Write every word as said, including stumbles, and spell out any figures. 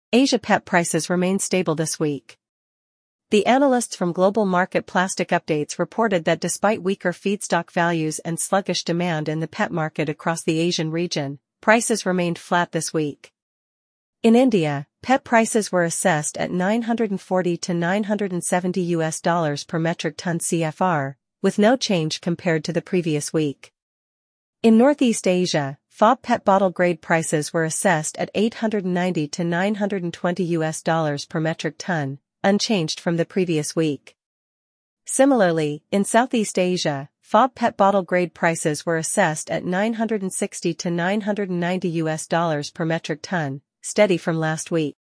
Asia P E T prices remained stable this week. The analysts from Global Market Plastic Updates reported that despite weaker feedstock values and sluggish demand in the P E T market across the Asian region, prices remained flat this week. In India, P E T prices were assessed at nine hundred forty to nine hundred seventy U S dollars per metric ton C F R, with no change compared to the previous week. In Northeast Asia, F O B P E T bottle grade prices were assessed at eight hundred ninety to nine hundred twenty U S dollars per metric ton, unchanged from the previous week. Similarly, in Southeast Asia, F O B P E T bottle grade prices were assessed at nine hundred sixty to nine hundred ninety U S dollars per metric ton, steady from last week.